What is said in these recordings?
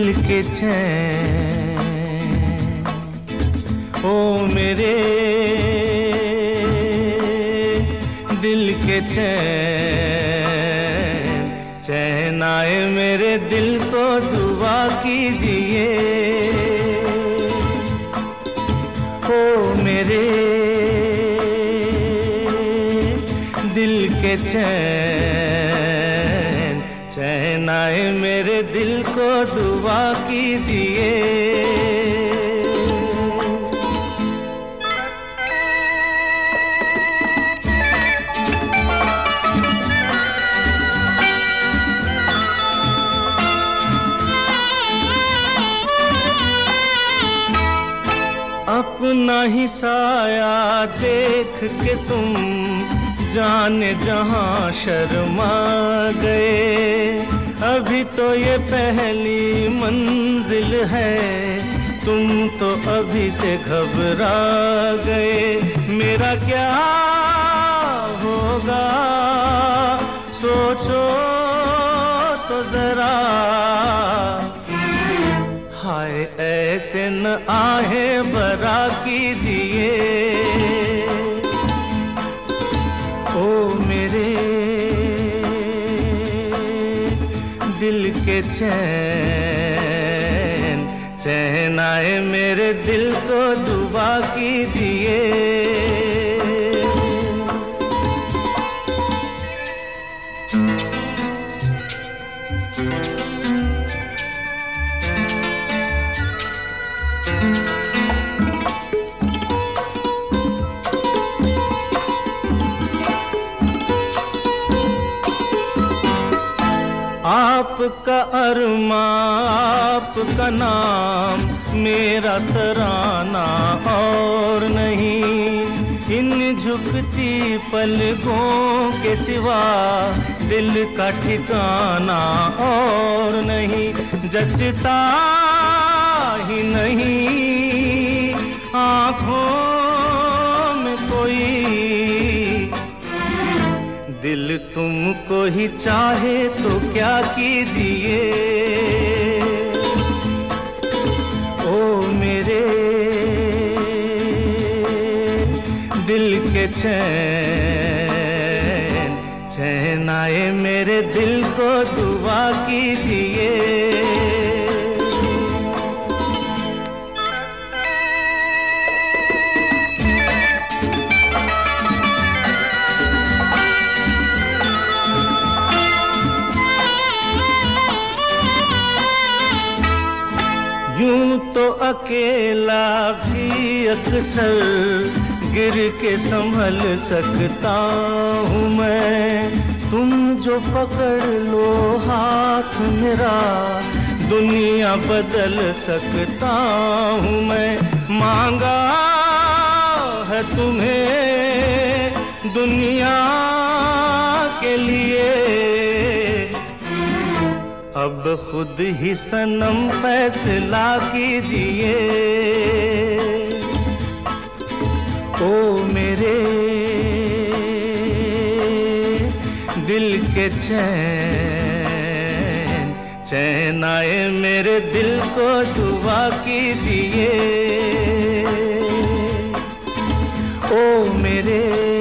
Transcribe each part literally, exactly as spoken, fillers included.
दिल के चैन, ओ मेरे दिल के चैन, चैन आए मेरे दिल को दुआ कीजिए। ओ मेरे दिल के चैन, चैन आए मेरे दिल को दुआ कीजिए। अपना ही साया देख के तुम जाने जहां शर्मा गए। अभी तो ये पहली मंजिल है, तुम तो अभी से घबरा गए। मेरा क्या होगा सोचो तो जरा, हाय ऐसे न आहे बरा कीजिए। ओ मेरे दिल के चैन, चैन आए मेरे दिल को दुआ कीजिए। आपका अरमा आपका नाम, मेरा तराना और नहीं। इन झुकती पलकों के सिवा दिल का ठिकाना और नहीं। जचता ही नहीं आँखों में कोई, दिल तुमको ही चाहे तो क्या कीजिए। ओ मेरे दिल के चैन, चैन आए मेरे दिल को दुआ कीजिए। यूं तो अकेला भी अक्सर गिर के संभल सकता हूँ मैं। तुम जो पकड़ लो हाथ मेरा, दुनिया बदल सकता हूँ मैं। मांगा है तुम्हें दुनिया के लिए, अब खुद ही सनम फैसला कीजिए। ओ मेरे दिल के चैन, चैन आए मेरे दिल को दुआ कीजिए। ओ मेरे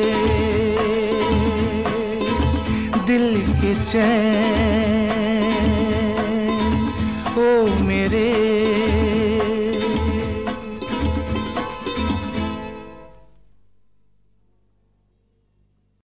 दिल के चैन, ओ मेरे